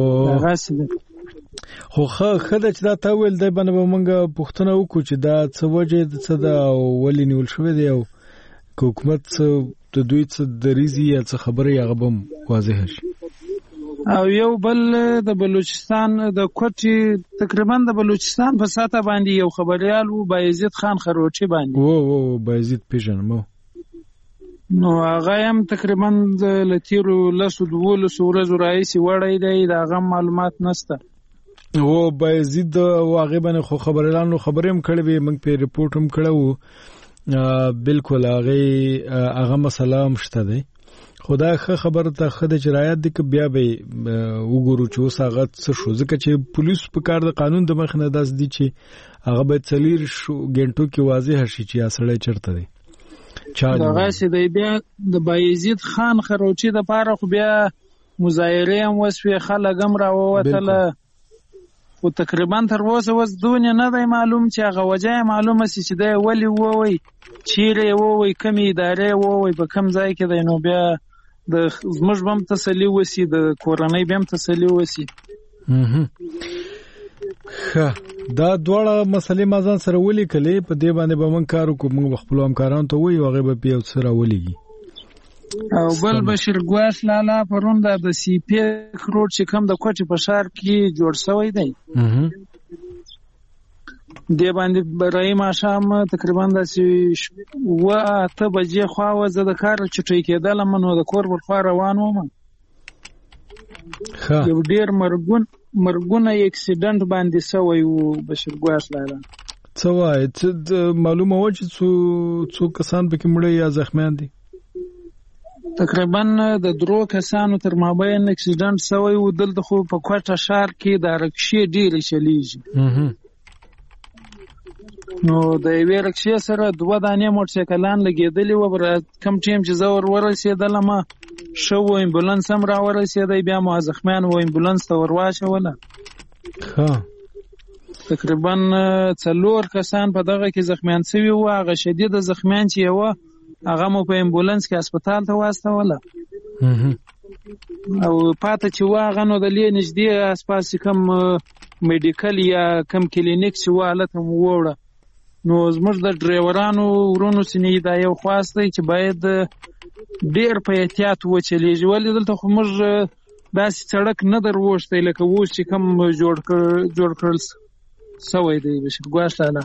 خدای چې دا تا ویل دی باندې موږ پوښتنه وکړو چې دا څه وجه څه دا ولې نیول شوی دی او حکومت د دوی څه دریزي یا څه خبره هغه بم واضح شي او یو بل د بلوچستان د کوټي تقریبا د بلوچستان په ساته باندې یو خبريال وو بایزید خان خروچي باندې وو بایزید پیژنم نو هغه هم تقریبا له تیرو 12 ورځو راهیسې وړی دی، د هغه معلومات نشته. او بایزید واغې باندې خو خبرلانو خبرې هم کړې وي، موږ په ریپورت هم کړو، بالکل هغه مسله هم شته دی. خدا خبره ته خدای جرایت دي ک بیا به وګورو چې اوس هغه څه شو، ځکه چې پولیس په کار د قانون د مخ نه داس دي چې هغه به څلیر شو ګنټو کې واضح شي چې اصله چرته دی. دغه سي دی بیا د بایزید خان خروچی د پاره خو بیا مظاهره هم وسوي، خلک هم راووتله، خو تقریبا تر اوسه وس دونه نه دی معلوم چې هغه وجه معلومه سي چې دی ولی ووي چیرې ووي کوم ادارې ووي په کوم ځای کې دی. نو بیا د زموږ بم تسلی وسی، د کورنۍ بم تسلی وسی. دا دواړه مسلې ما ځان سره ولیکلې، په دې باندې به موږ کار وکړو، موږ خپل همکارانو ته وایو هغه به یو څه راولېږي. او بل بشیر ګواش لالا پرون د سی پی روډ چې کوم د کوټې په شهر کې جوړ شوی دی، دې باندې برای ماښام تقریبا د 8 بجې خوا زه د کار چټي کېدلم، نو د کور پر خوا روان وم. یو ډیر مرګونه اکسیډنټ باندې شوی و. بشیر ګواش لالا څه وایي، معلومه و چې څو کسان پکې مړه یا زخمیان دي؟ تقریبا د 3 کسانو تر مابین اکسیډنټ شوی و. دلته خو په کوټه شهر کې د رکشې ډېرې چلیږي، نو د یوې رکشې سره 2 دانې موټرسایکلان لګېدلې و. کم ټیم چې زه ورسېدلم ښه و، امبولانس هم راورسېدی، بیا مو زخمیان و امبولانس ته ورواچوله. تقریبا 4 کسان په دغه کې زخمیان شوي و. هغه شدید زخمیان چې یو هغه مو په امبولانس کې هسپتال ته واستوله، او پاته چې هغه نو د لې نږدې اسپاس کم میډیکل یا کم کلینیک چې هلته مو ووړه. نو زموږ د ډرایورانو ورونو سینې دا یو خواست دی چې باید ډیر په احتیاط وچلیږي، ولې دلته خو موږ داسې سړک نه دروښتی لکه اوس چې کوم جوړ کړل سوی دی. بشیر ګواش لالا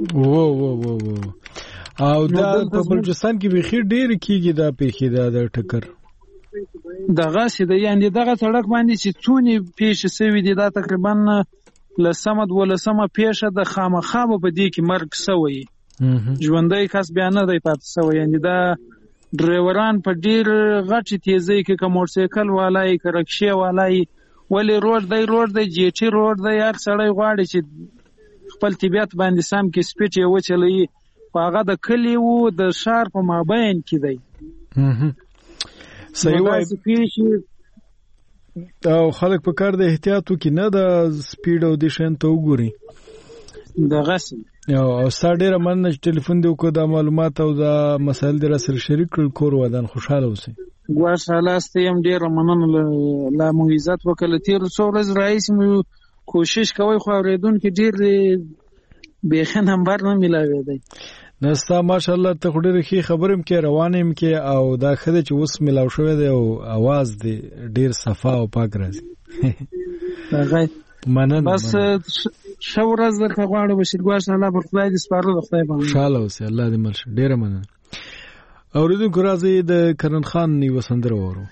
او دا په بلوچستان کې بخیر ډیر کیږي دا پیښې د ټکر دغه سي دی، یعنی دغه سړک باندې چې څونی پیښې سوي دي، دا تقریبا لسمه پیښه د خامخا په دې کې مرګ سوی، ژوندۍ کس بیا نه دی پاتې سوی. یعنی دا ډرایوران په ډیر غټ تیزی کې که موټرسایکل والای که رکشې والای، ولې روډ دی جی ټي روډ دی، هر سړی غواړي چې خپل طبیعت باندې سم کې سپیډ یې وچلوي، هغه د کلی و د شهر په مابین کې دی. صحیح وایي، او خلک په کار د احتیاط وکړي، نه د سپیډ او د شین ته وګوري. دغه سي او ستا ډیره مننه چې ټلیفون دې وکړو، دا معلومات او دا مسایل دې راسره شریک کړل. کور ودان خوشحاله اوسئ. ګواش لالا ستې هم ډیره مننه، لا مو عزت وکړه. تېرو څو ورځې راهیسې مو کوشش کوئ، خو اورېدونکي ډېر بیخي نمبر نه میلاوېدی. نستا ماشاءالله ته خو ډېرې ښې خبرې هم کې، روانې هم کې، او دا ښه دی چې اوس میلاو شوی دی او اواز دی ډېر صفا او پاک راځي. مننه. بس ښه ورځ درته غواړو بشیر ګواش لالا، پر خدای دې سپارو، د خدای باندې خوشحاله اوسئ، الله دې مل شه. ډېره مننه. اورېدونکو راځئ د کرن خان یوه سندره واورو.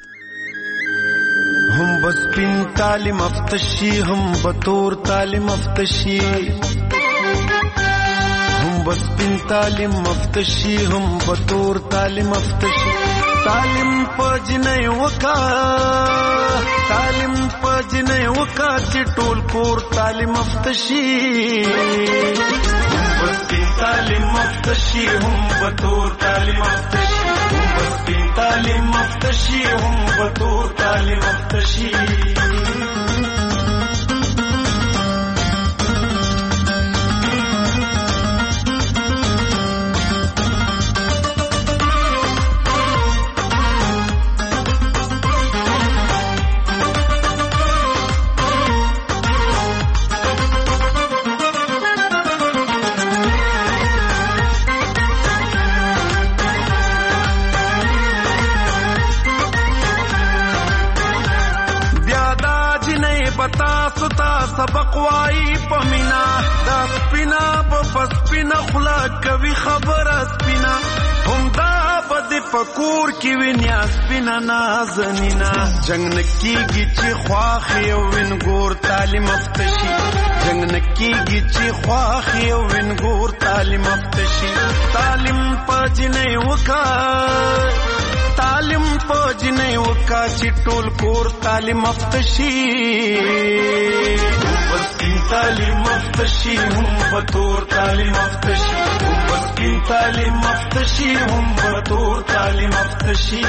هم بس پین تعلیم افتشی، هم بطور تعلیم افتشی، هم بس پین تعلیم افتشی، هم بطور تعلیم افتشی. تعلیم پجنه وکا، تعلیم پجنه وکا چې ټول کور تعلیم افتشی. هم بس پین تعلیم افتشی، هم بطور تعلیم افتشی، هم بس پین تعلیم افتشی، هم بطور تعلیم افتشی. سبق وای پمینا دا سپینا په سپینا خلا کوي خبره سپینا هم دا بد پکور کی ونیاز بنا نازنینا جنگ نکیږي چې خواخي او وینګور تعلیم افتشي جنگ نکیږي چې خواخي او وینګور تعلیم افتشي تعلیم پجنې وکا تعلیم پجنې وکا چې ټول کور تعلیم افتشي بسکین تعلیم افتشي هم بطور تعلیم افتشي بسکین تعلیم افتشي هم بطور تعلیم افتشي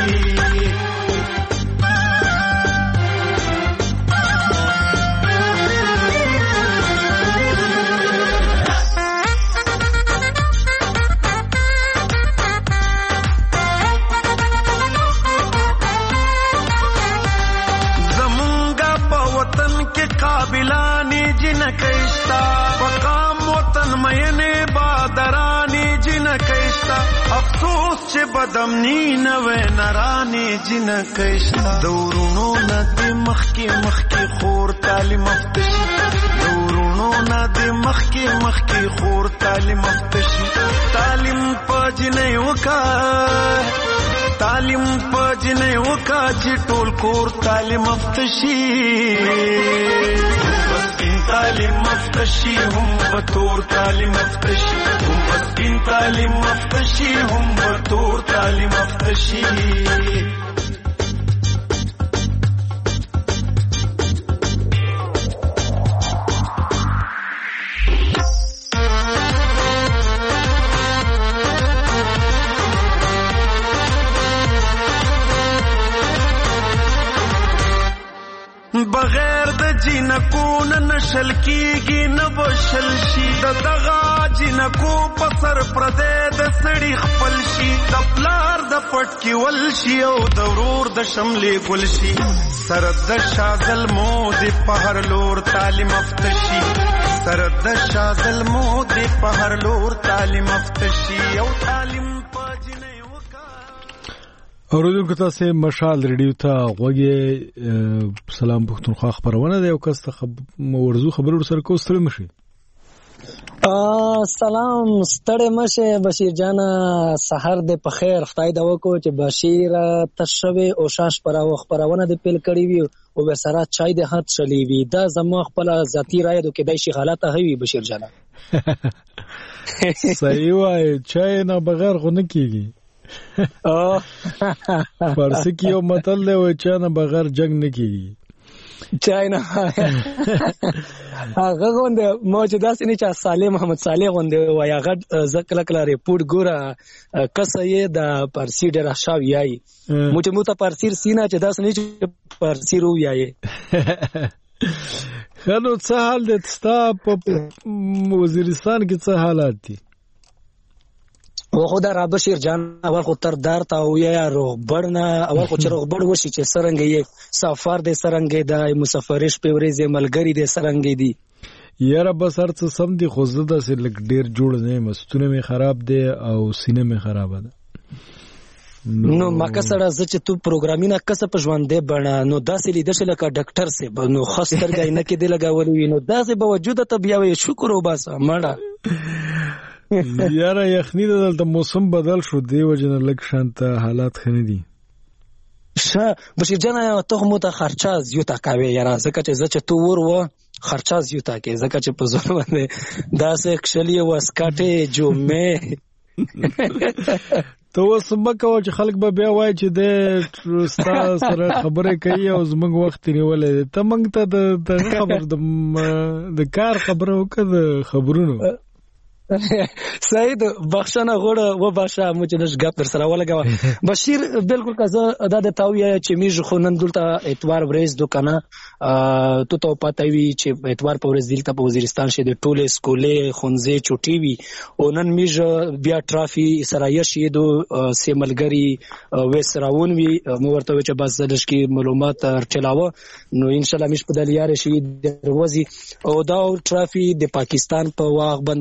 قابلانی جن کشتا پقام وطن مینه بادرانی جن کشتا افسوس چه بدمنی نوے نرانی جن کشتا دورونو ندی مخی مخی خور تعلیم افتشی دورونو ندی مخی خور تعلیم افتشی تعلیم پجنے وکا تعلیم پجنے وکا چی ټول کور تعلیم افتشی بسکین تعلیم افتشی هم بطور تعلیم افتشی بسکین تعلیم افتشی هم بطور تعلیم افتشی بغیر د جنکو نشل کیږي نه بشل شي د دغه جنکو په سر پردې د سړي خپل شي د پلار د پټ کې ول شي او د ورور د شملې ګل شي سر د شازل مو د پهر لور تعلیم افتشي سر د شازل مو د پهر لور تعلیم افتشي او تعلیم اوریدونکو تاسو مشال ریډیو ته غوږی سلام پښتونخوا خبرونه ده او کسته ورزو خبرو سره کو ستړي مشي سلام ستړي مشه بشیر جان سحر د پخیر خدای دا وکړو چې بشیر تشوي او شاش پر خبرونه د پیل کړی وي او به سره چای د هات شلی وي دا زمو خپل ذاتی رائے د کدای شي حالت هوي بشیر جان صحیح وای چای نه بغیر غو نه کیږي فارسی کې یو متل دی و چې نه بغیر جنگ نه کیږي چای نه هغه غونډه مو چې داسې نه چې صالح محمد صالح غونډه وای هغه زکل کله ریپورت ګوره کسه یې د پارسی ډیر شاو یای مو چې مو ته پارسی سینا چې داسې نه چې پارسی رو یای خلو څه حال د تستا په وزیرستان کې څه حالات دي و خدا را بشیر جان اول خو تر دار تا ویا روغبړ نه اول خو چې روغبړ وشي چې سرنګ یې سفر دې سرنګ د مسافرش په ورځې ملګری دې سرنګ دی یاره بس هر څه سم دي خو زده سره لګ ډیر جوړ نه مستونه می خراب دي او سینه می خراب ده نو مکه سره ز چې تو پروګرامینه کسه په ژوند دی بنا نو داسې لیدل شل کا ډاکټر سي نو خاص تر غاینه کې دی لګاولې نو داسې باوجود ته بیا وي شکر وباسه مړه یاره یخنی دلته موسم بدل شو دی وجنه لک شانت حالات خنه دي بشیر جان ته مو ته خرچه زیاته کوي یاره زکه چې تو ور و خرچه زیاته کوي زکه چې په ځو باندې داسې کښلی واسکاټه جومه تو سمکه چې خلک به بیا وای چې د ستا سره خبره کوي او زمنګ وخت نیولې ته موږ ته د خبر د کار خبره وکړه خبرونو سعید بخښنه غوړه و باشا مو چې نش غپ در سره ولګا بشیر بالکل کزه ادا د تاوی چې میج خو نن دلته اتوار ورځ دوکانه تو پته وی چې اتوار په ورځ دلته په وزیرستان شه د ټوله سکولې خونځې چټي وی او نن میج بیا ټرافي سرایه شه دو سیملګری وسراون وی مو ورته چې بس دلش کی معلومات ارتلاوه نو ان شاء الله مش په دلیار شي دروازي او دا ټرافي د پاکستان په واغ باندې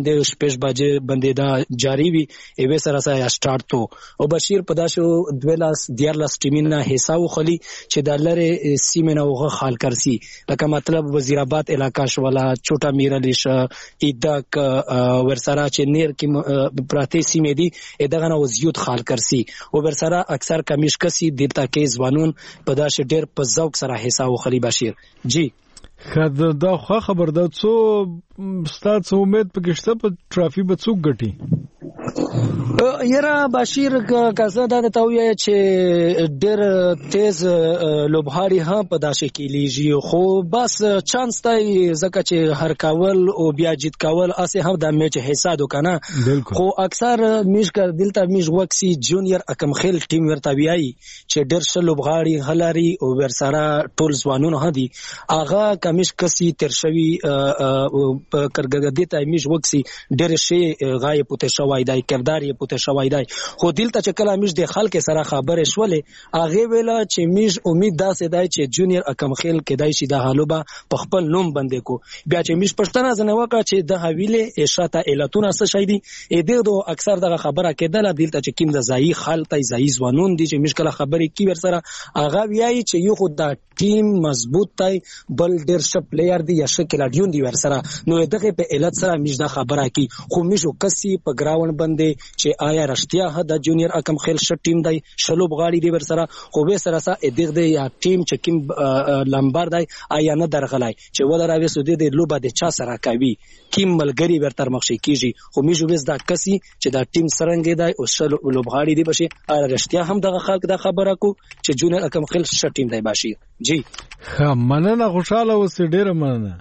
6 بجې باندې دا جاری وي ایوه سره سره سٹارټ تو او بشیر پداشو 12 ټیمینه حساب خلی چې د لره سیمنه وغه خال کرسي لکه مطلب وزیر آباد علاقہ شوالا چوټا میرلیش ایدک ورسره چې نیر کې پراته سیمې دي دغه نو زیات خال کرسي او ورسره اکثر کمیش کسي دلته کې ځوانون پداش ډېر په ذوق سره حساب خلی بشیر جی خد دا خبر دا څو ستاسو څه امید پکشته په ټرافي به څوک ګټي یرا بشیر کزه دا ته وی چې ډېر تیز لوبهاري هم پداشه کیږي خو بس چانس تای زکه چې هر کاول او بیا جیت کاول اسه هم د میچ حساب وکنه خو اکثر میش کر دلته میش وکسي جونیئر اکم خیل ټیم ورته ویای چې ډېر ش لوبغاړي هلاري او ورسره ټول ځوانونه هدي اغه کمیش کسي ترشوي کرګګدي ته میش وکسي ډېر شي غایب پته شوای دای کردار یې پته شوای دای خو دلته چې کله میش د خلک سره خبره شولې اغه ویلا چې میش امید داسې دای چې جونیئر اکم خیل کېدای شي د حالوبه په خپل نوم باندې کو بیا چې میش پښتنه زنه وکړه چې د حویله اشاته الاتونه څه شي دي دغه اکثر دغه خبره کېدله دلته چې کیم د ځای خالتای ځای ځوانون دي چې میش کله خبرې کی ورسره اغه ویای چې یو خو د ټیم مضبوط تای بل ډیر ش پلیئر دی یا شکل اډیون دی ورسره نو دغه په علت سره میش دا خبره کی خو میشو کسي په گراوند باندې چې آیا رښتیا د جونیئر اکم خیل ش ټیم دی شلوب غاړي دی ورسره خو به سره سره دغه دی یا ټیم چې کیم لمبر دی آیا نه درغلای چې ولراوي سودی دی لوبه د چا سره کوي کیم ملګری ورتر مخشي کیږي خو میشو وس دا کسي چې دا ټیم سرنګ دی او شلوب غاړي دی بشي آیا رښتیا هم دغه خلک دا خبره کو چې جونیئر اکم خیل ش ټیم دی باشي جی مننه خوشاله اوسې ډیره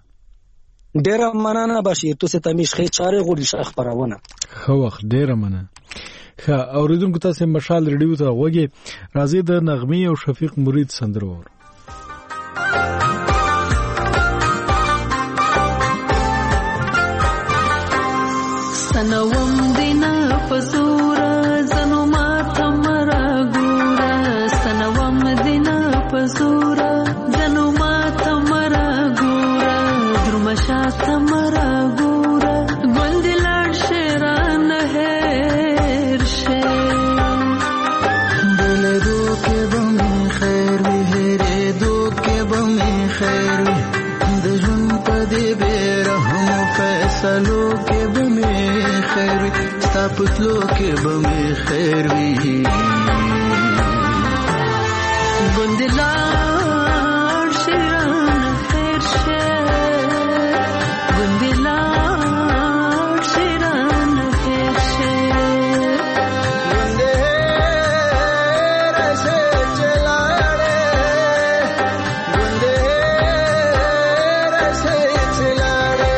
مننه بشیر تو سه تمیش خې چاره غوړي شخ پرونه خو وخت ډیره مننه اوریدونکو تاسو مشال ریډیو ته وګورئ راځي د نغمه او شفیق مرید سندرور سنوم دینا پزورا زنو ما تمرا ګورا سنوم دینا پزورا زنو ما تمرا ګورا درمشا تمرا ګورا ګوندلار شیران هر شه دل دو کې بم خیر وی هره دو کې بم خیر د جون پدې به رحم فیصلو کې بم خیر وی ستاپتلو کې بم خیر وی ګوندلار شیران هر شه ګوندلار شیران هر شه ګوندې رسه چلاړې ګوندې رسه چلاړې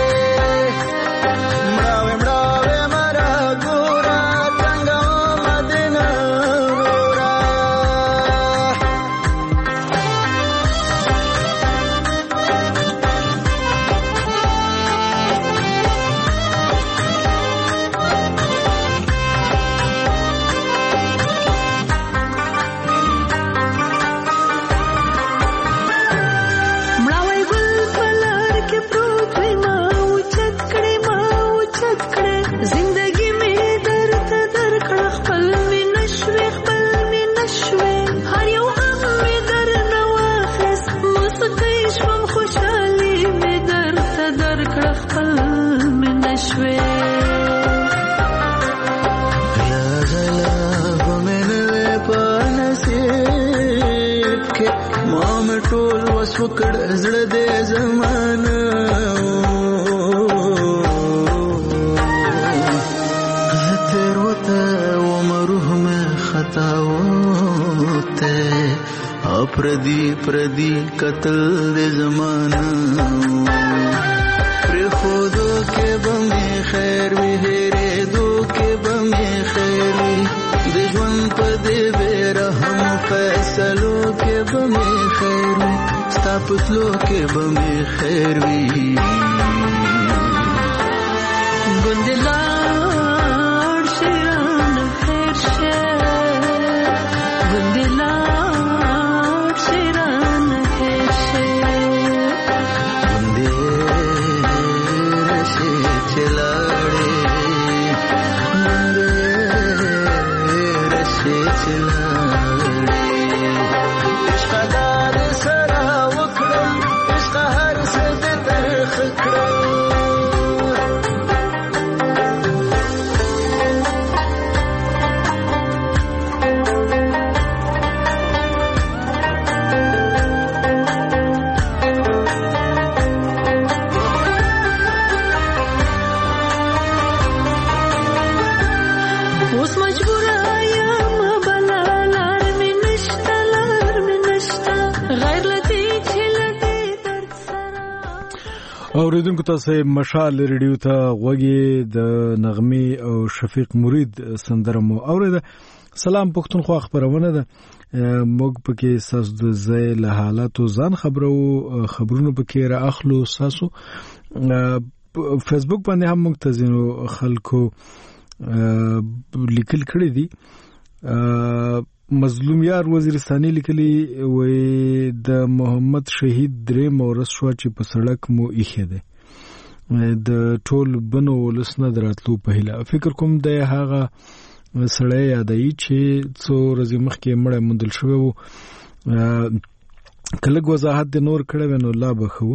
مړاوې مرا ګورا څنګه مدینه ګورا مړاوی ګل پلار کې پروت وي ما اوچت کړې زندګي مې درته درکړه خپل مې نشوې هر یو غم مې درنه واخیست موسیقۍ شوم خوشحالي مې درته درکړه خپل مې نشوې غلا غمنه په نصیب کې مام ټول وسوکړ زړه دې زمانه تر وته ومروه مې خطا وته پردی قتل دې زمانه پر خودو کې بم خیر وی هره دو کې بم خیر وی د ژوند په دې رحم فیصلو کې بم خیر وی ستاپتلو کې بم خیر وی ګوندلار شیران هر شه ګوندلار شیران هر شه ګوندې رسه چلاړې اوریدونکو تاسو مشال ریډیو ته غوږی د نغمي او شفیق مرید سندره مو اوریده. سلام پښتونخوا خبرونه ده. موږ پکې ساس د ځای له حالاتو ځان خبرونه پکې را اخلو. ساسو فیسبوک باندې هم موږ تزینو خلکو لیکل کړی دي. مظلوم یار وزیرستاني لیکلي وي د محمد شهید درې مورس شو چې په سړک مو ایښه ده د ټول بنو ولسنه دراتلو په هیله. فکر کوم د هغه سړی یادای چې څو ورځې مخکې مړ موندل شوی وو. کله وضاحت د نور کړه نو لا بخو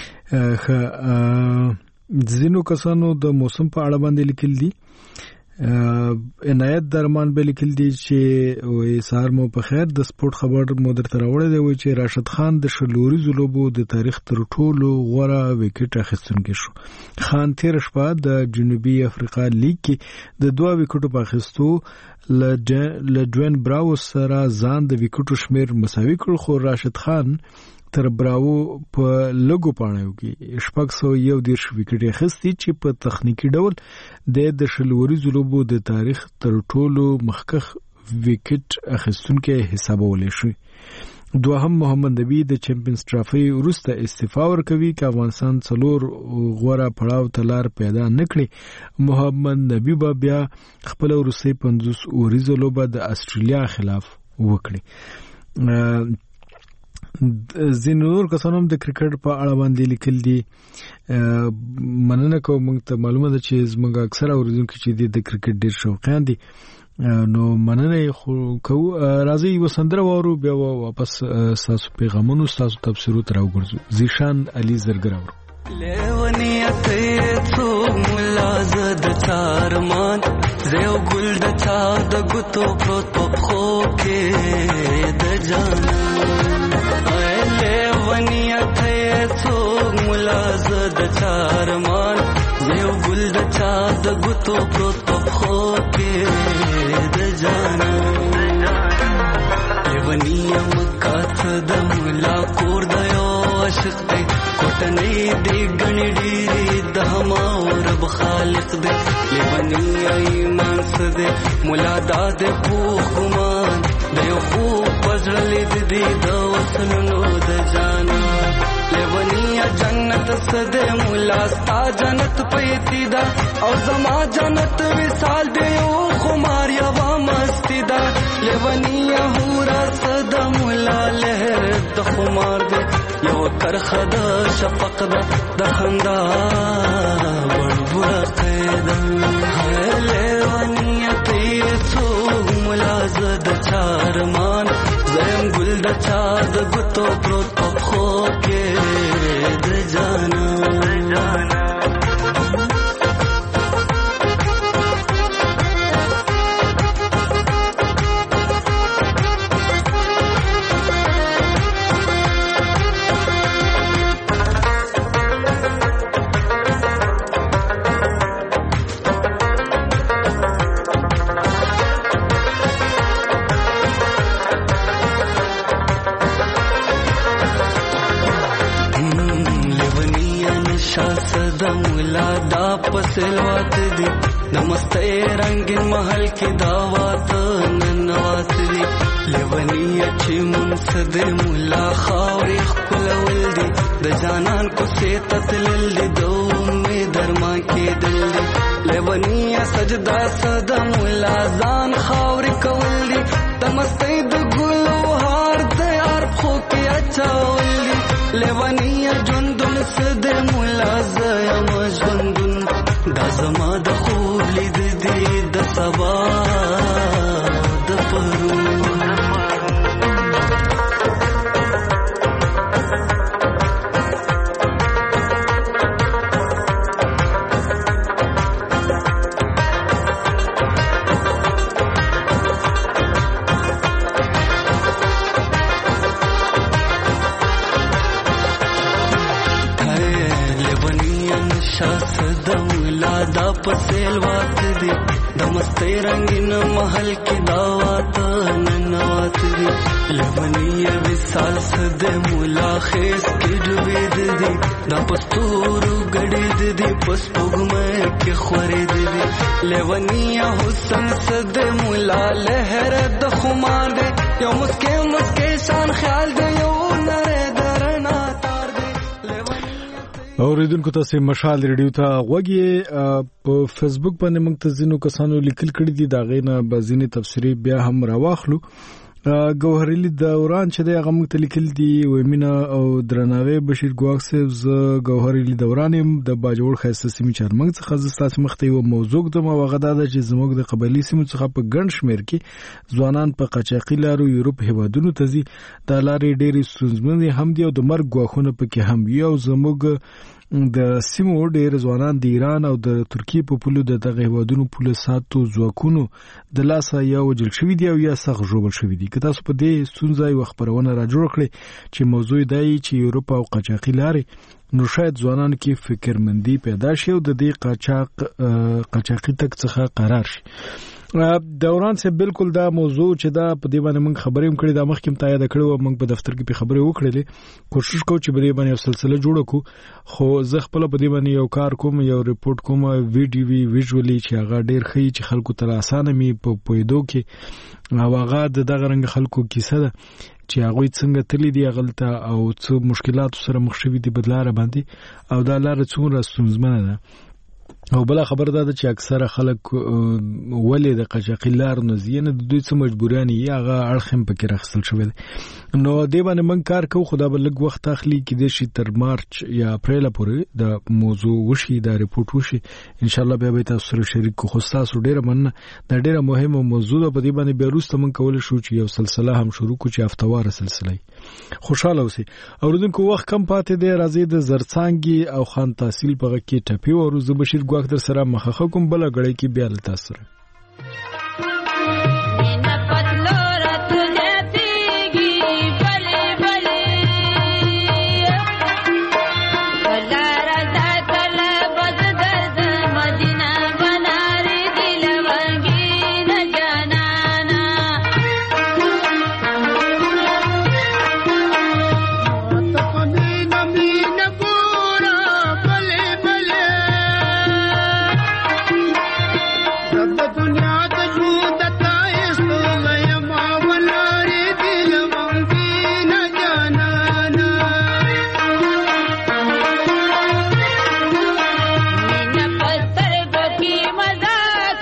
ځینو کسانو د موسم په اړه باندې لیکل دي. عنایت درمان به لیکل دي چې وې سار مو په خیر د سپورت خبر مو درته راوړی دی چې راشد خان د شلوري زلوبو د تاریخ تر ټولو غوره وکټ اخیستونکی شو. خان تیر شپه د جنوبي افریقا لیګ کې د 2 وکټو په اخیستو لډوین براو سره ځان د وکټو شمیر مساوي کړ، خو راشد خان تر براو په لګو پاڼو کې 601 وکټ اخیستی چې په تخنیکی ډول د شلوري زلوبو د تاریخ تر ټولو مخکخ وکټ اخیستونکو حسابول شي. دوهم محمد نبی د چمپیونز ټرافي وروسته استعفا ورکوي چې افغانستان څلور غوړه پړاو تلار پیدا نکړي. محمد نبی بیا خپل وروسي 50 اوریزه لوبه د استرالیا خلاف وکړي. زینور کسانو د کرکټ په اړه باندې لیکل دي. مننه کوم موږ ته معلومه ده چې زموږ اکثره اوریدونکو چې د کرکټ ډیر شوقیان دي، نو مننه خو کو راځي وسندره وورو بیا واپس تاسو پیغامونو تاسو تفسیرو تر وګرځو. زیشان علي زرګراور لیونیت څو ملازد چارمان زیو ګل د چا د ګوتو پروت په خو کې د جانا لیونیت څو ملازد چارمان زیو ګل د چا د ګوتو پروت په خو کې د جانا لیونیم کاڅ د ملا کور د یو عاشق دی کوټنۍ دی ګڼې ډېرې د هما رب خالق دی. لیونی ایمان څه دی ملا دا د پوخ ګمان د یو خوب په زړه لید دی د وصلونو د جانا. لیونی جنت څه دی ملا ستا جنت پیتی دا او زما جنت وصال دی یو خمار یوه مستی دا. لیونی هورا څه د ملا لهر د خمار دی یو کرخه د شفق د خندا وړ قیدا. لیونیت څو ملازد چارمان زیم ګل د چا د ګوتو پروت په خو کې د جانا. پسلوات دی د مستې رنگین محل کې دعوات ننوات دی. لیونی چې منصد مولا خاورې خپلول دی د جانان کو سیتت لل دو می درما کې دل دی. لیونی سجدا صد مولا ځان خاورې کول دی د مستې د ګلو هار د یار خو کې اچول دی. لیونی ژوندون صد مولا زیم ژوندون دا زما د خوب لید دی د سبا د پرون. دا پسیل وات دی د مستې رنگین محل کې دعوات ننوات دي لونی وصال صد مولا خیس کې ډوبېد دي دا پستورو ګډېد دي پس پګمه کې خورېد دي لونی حسن صد مولا لهر د خمار دي یو مسکه مسکه شان خیال دی یو نره درنا تار دی اوریدونکو تاسو مشال ریډیو ته غوږی په فیسبوک باندې موږ ته ځینو کسانو لیکل کړي دي دا غینه بزینی تفسیری بیا هم راواخلو ګوهرلی دوران چې د هغه موږ ته لیکل دي ومینا او درناوی بشیر ګواښ صاحب ز ګوهرلی دوران د باجوړ خاصه سیمه چارمنګ څخه زستاسو مخته یو موضوع د موغدا د چې زموږ د قبایلی سیمو څخه په ګڼ شمیر کې ځوانان په قاچاقي لارو یورپ هیوادونو ته ځي د لارې ډېری ستونزمنې هم دي او د مرګ ګواښونه پکې هم یو زموږ د سیمو ډېر ځوانان د ایران او د ترکیه په پولو د دغه هیوادونو پوله ساتو ځواکونو د لاسه یا وجل شوی دی او یا سخت ژوبل شوی دی که تاسو په دې ستونزه یو خبرونه را جوړ کړئ چې موضوع دی چې یورپ او قاچاقي لارې نو شاید ځوانان کې فکرمندي پیدا شي او د دې قاچاقي تک څخه قرار شي دوران سے بالکل دا موضوع چې دا په دې باندې موږ خبرې هم کړې دا مخکې هم تایید کړو موږ په دفتر کې په خبرې وکړلې کوشش کوو چې په دې باندې یو سلسله جوړ کړو خو زه خپل په دې باندې یو کار کوم یو ریپورت کوم ویژوالي چې هغه ډېر ښه چې خلکو ته اسانه می په پویدو کې هغه دغه رنګ خلکو کیسه ده چې هغه څنګه تللی دی غلطه او څه مشکلات سره مخ شوي دي بدلاره باندې او دا لار څومره ستونزمنه ده او بل خبر ده چې اکثره خلک ولې د قاچاقي لار نه زینه د دوی څه مجبورانی هغه اړخم پکې راخصل شوی نو دی باندې من کار کوو خدا بل لږ وخت اخلي کې د شي تر مارچ یا اپریل پورې د موضوع وشي دا ریپورت وشي ان شاء الله به تاسو سره شریک کو خو تاسو ډیره مننه دا ډیره مهمه موضوع ده په دې باندې به روسته من کول شو چې یو سلسله هم شروع کو چې هفتواره سلسله خوشاله اوسئ اوردونکو وخت کم پاتې دی راځي د زرڅانګي او خان تحصیل په کې ټپي او روز بشیر ګواښ در سره مخه کوم بل غړی کې بیا ل تاسو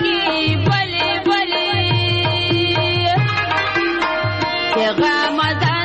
مزا